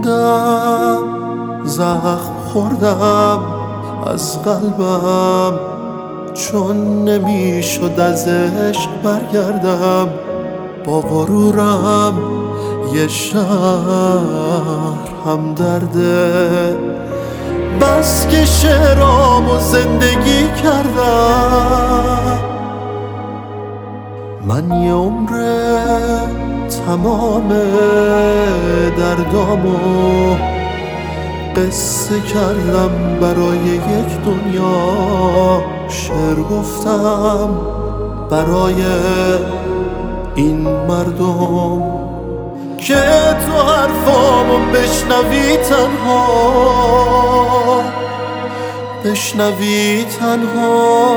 موندم، زخم خوردم از قلبم، چون نمیشد از عشق برگردم. با غرورم یه شهر هم درده، بس که شعرامو زندگی کردم. من یه عمره تمام دردامو قصه کردم، برای یک دنیا شعر گفتم، برای این مردم که تو حرفامو بشنوی تنها، بشنوی تنها.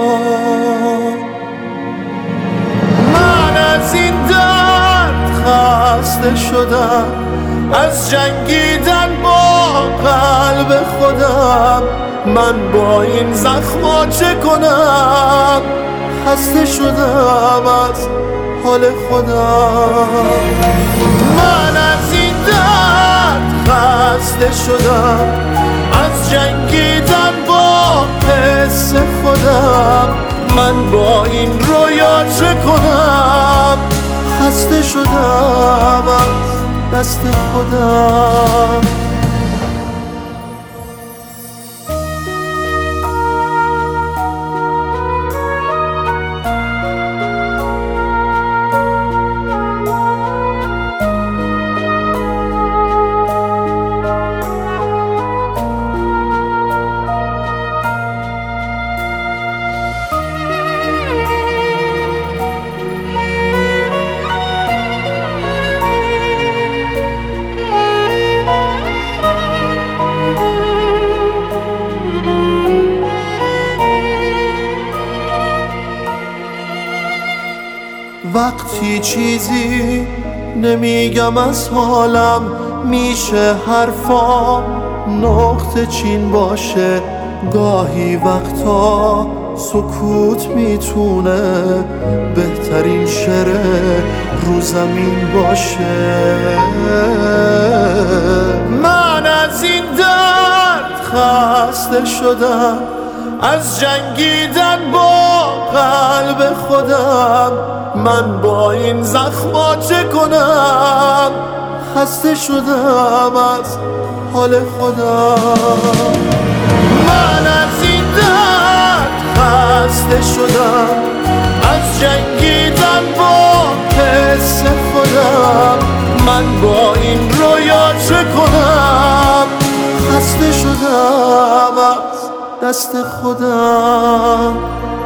من از این درد خسته شدم، از جنگیدن با قلب خودم. من با این زخما چه کنم؟ خسته شدم از حال خودم. من از این درد خسته شدم، از جنگیدن با حس خودم. من با این رویا چه کنم؟ خسته شدم از دست خودم. وقتی چیزی نمیگم از حالم، میشه حرفام نقطه چین باشه. گاهی وقتا سکوت میتونه بهترین شعر رو زمین باشه. من از این درد خسته شدم، از جنگیدن با قلب خودم. من با این زخما چه کنم؟ خسته شدم از حال خودم. من از این درد خسته شدم، از جنگیدن با حس خودم. من با این رویا چه کنم؟ خسته شدم از دست خودم.